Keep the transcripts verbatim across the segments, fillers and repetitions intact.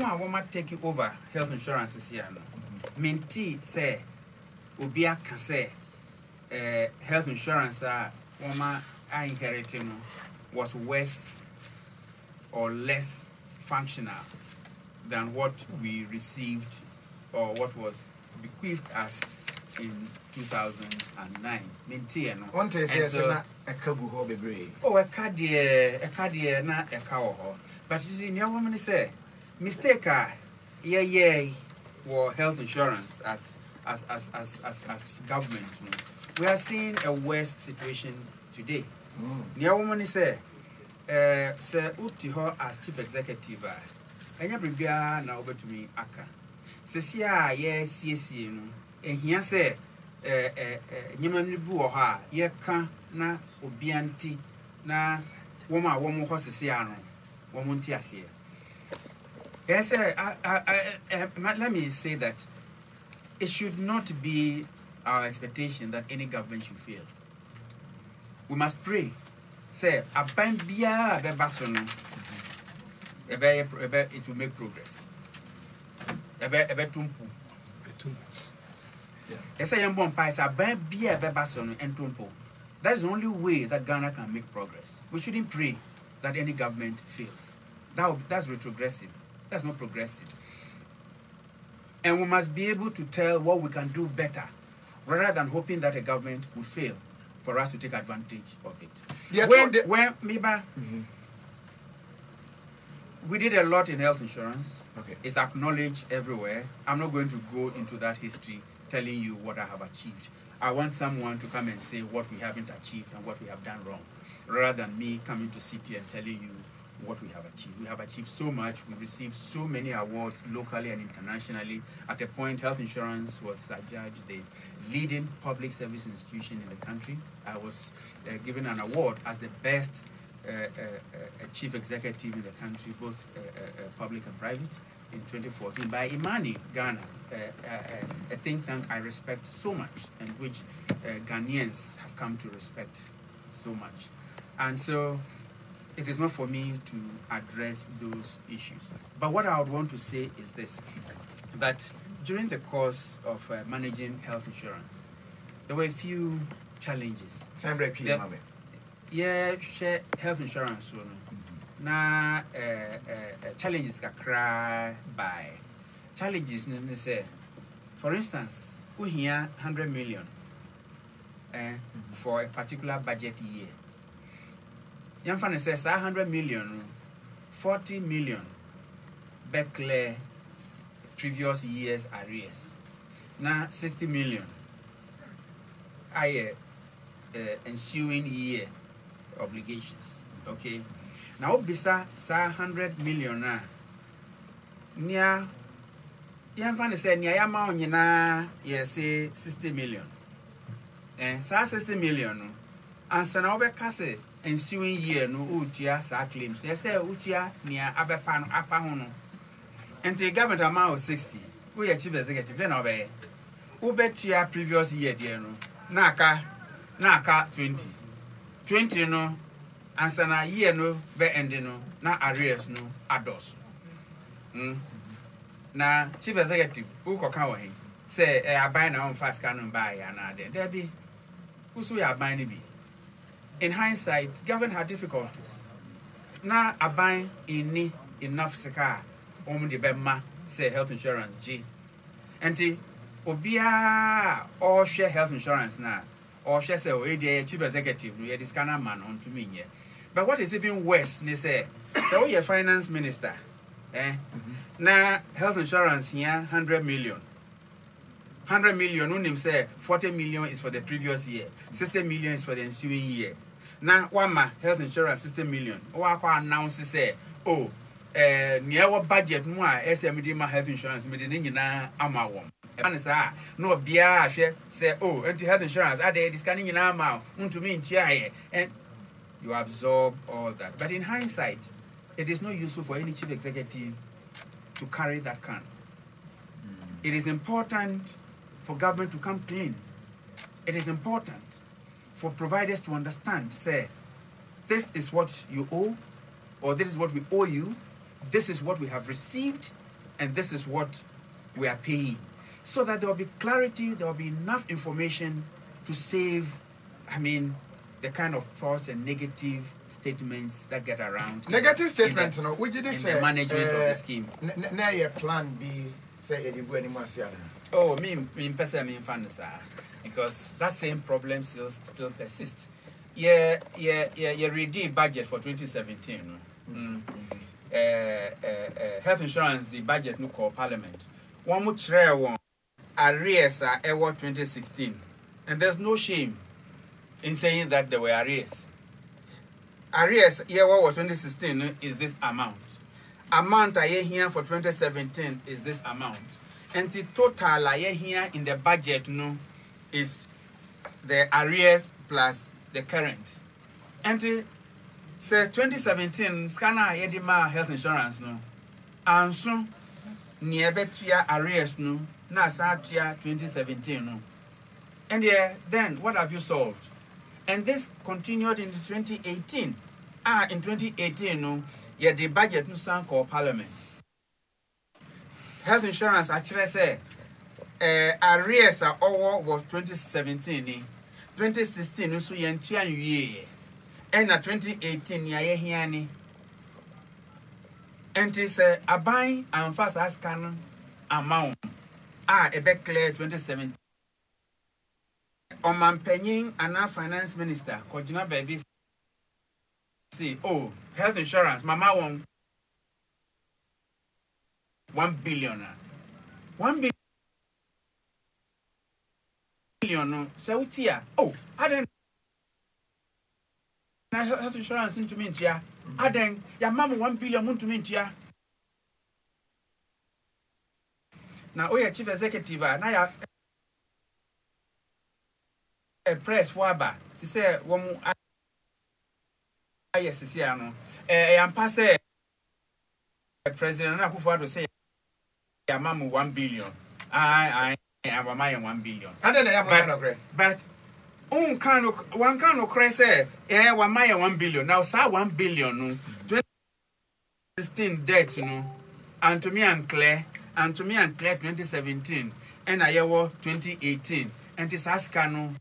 Woma woma take over health insurance this year. Minty say Ubia can say uh, health insurance that Woma I inherited was worse or less functional than what we received or what was bequeathed us in two thousand nine. Minty no. One day says na a kabu ho bebre. Oh, a cadie, a cadie na a cow. But you see, no woman say mistake yeah yeah for health insurance as as as as as, as government. We are seeing a worse situation today. No woman say uh sir uti ho as chief executive. Enya bribia na over to me aka. Sesia yes yes no. Ehia say eh eh nyema ni bu wo ha ye ka na obianti na woma womo ho sesia no womo nti ase. Yes, I, I, I, I, let me say that it should not be our expectation that any government should fail. We must pray. Say, aban bia beba so no, it will make progress. Ebe ebe tumpu. Yes, I am born pies. Aban bia beba so no and tumpu. That is the only way that Ghana can make progress. We shouldn't pray that any government fails. That that's retrogressive. That's not progressive. And we must be able to tell what we can do better rather than hoping that a government will fail for us to take advantage of it. Yeah, when, the, when maybe mm-hmm. we did a lot in health insurance. Okay. It's acknowledged everywhere. I'm not going to go into that history telling you what I have achieved. I want someone to come and say what we haven't achieved and what we have done wrong, rather than me coming to sit here and telling you what we have achieved. We have achieved so much. We received so many awards locally and internationally. At a point, health insurance was adjudged the leading public service institution in the country. I was uh, given an award as the best uh, uh, uh, chief executive in the country, both uh, uh, public and private, in twenty fourteen by Imani Ghana, uh, uh, a think tank I respect so much and which uh, Ghanaians have come to respect so much. And so it is not for me to address those issues. But what I would want to say is this, that during the course of uh, managing health insurance, there were a few challenges. The, yeah, share health insurance. So, mm-hmm. Na uh, uh, challenges can cry by challenges. Say, for instance, we hear one hundred million uh, mm-hmm. for a particular budget year. Yamfane says one hundred million, forty million back clear previous years arrears. Now sixty million I uh, ensuing year obligations. Okay. Now bisa sa one hundred million na nia yamfane say nia yama onyina yes sixty million. Eh sa sixty million no ansa na obeka say ensuing year no utia sa claims. They say utia near abepa no apa ho no. And the government amount of sixty. We achieve executive then obey. Ubetia previous year there no. Naka naka twenty. twenty no answer na year no be end no na arrears no ados. Mm. Na chief executive who ko kan wo he say e aban na on fast can buy ya na there. There be who so ya aban ni bi. In hindsight, government had difficulties. Now, I buy in enough sika, om the bema say health insurance G. And the obia or share health insurance now, or share say oh the chief executive, we this kind of man on to me here. But what is even worse, they say, so you're finance minister, eh? Mm-hmm. Now health insurance here hundred million. Hundred million, no say forty million is for the previous year, sixty million is for the ensuing year. Now, one ma health insurance sixty million. Or I announce say, oh, eh, near what budget more S M D ma health insurance medin na ama wom. And say, no bia share say, oh, anti health insurance, are they discanning in ama unto me in here and you absorb all that. But in hindsight, it is not useful for any chief executive to carry that can. Mm. It is important for government to come clean. It is important for providers to understand, say, this is what you owe, or this is what we owe you, this is what we have received, and this is what we are paying. So that there will be clarity, there will be enough information to save, I mean, the kind of thoughts and negative statements that get around. Negative statements, no? Would you say the management uh, of the scheme? Now your plan B, say, you go anymore. Oh, me, me, personally, me, fan because that same problem still still persists. Yeah, yeah, yeah, yeah. Ready budget for twenty seventeen. Mm. Mm. Uh, uh, uh, health insurance, the budget no call parliament. One more try one arrears are ever twenty sixteen, and there's no shame in saying that there were arrears. Arrears year what was twenty sixteen is this amount. Amount I here for twenty seventeen is this amount, and the total I here in the budget no is the arrears plus the current. And the say twenty seventeen scanner yedima health insurance no, and so near betia arrears no na satia twenty seventeen no, and yeah, then what have you solved? And this continued into twenty eighteen. Ah, in twenty eighteen no, yeah, the budget no sank or parliament. Health insurance actually say uh, arrears are over was twenty seventeen. twenty sixteen so yentua nwie. And na twenty eighteen ya ye hiani. And it say aban and fast as can amount. Ah, e be clear twenty seventeen. Oman penyin and our finance minister, Kojina baby say, oh, health insurance, mama won one billion. One billion. No, so tia. Oh, I don't health insurance into me, tia. I don't, your mama one billion moon to me, tia. Now, oh, your chief executive, now a press for ba to say one yes, Siano. I am passing President Akufo-Addo say, your mama one billion. I, I am my one billion. I don't know, but one kind of one kind of crazy say, yeah, one my one billion. Now, sir, one billion, no, twenty sixteen debt, you know, and to me and Claire, and to me and Claire twenty seventeen, and I was twenty eighteen, and it's Ascano.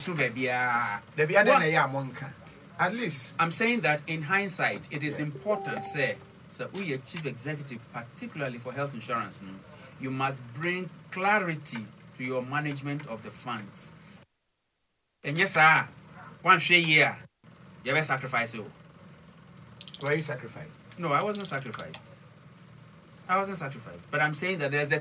At least I'm saying that in hindsight, it is important, say, so we are chief executive, particularly for health insurance, no, you must bring clarity to your management of the funds. And yes, sir, one share year, you ever sacrifice it? Were you sacrificed? No, I wasn't sacrificed. I wasn't sacrificed. But I'm saying that there's a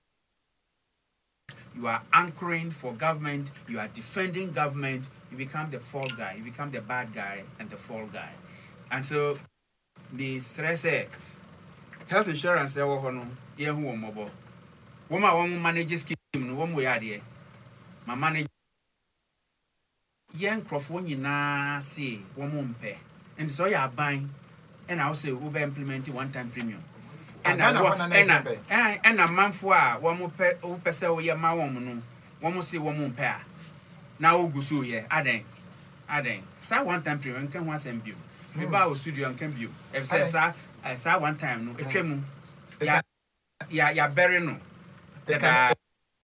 you are anchoring for government, you are defending government, you become the fall guy, you become the bad guy and the fall guy. And so, the stress, health insurance, I will yeah, who are mobile. Woman, one manager scheme, one way idea. My manager, young Crawford, you na say, one more pay. And so you are buying, and I'll say, Uber implementing one time premium. And a and a month for one more person we are my woman, one more say one more pair. Now, go so ye, adding, adding. Sa one time premium can once and view. We bow studio and can view. If says, I saw one time, no, a trim. Yeah, yeah, yeah, very no. They can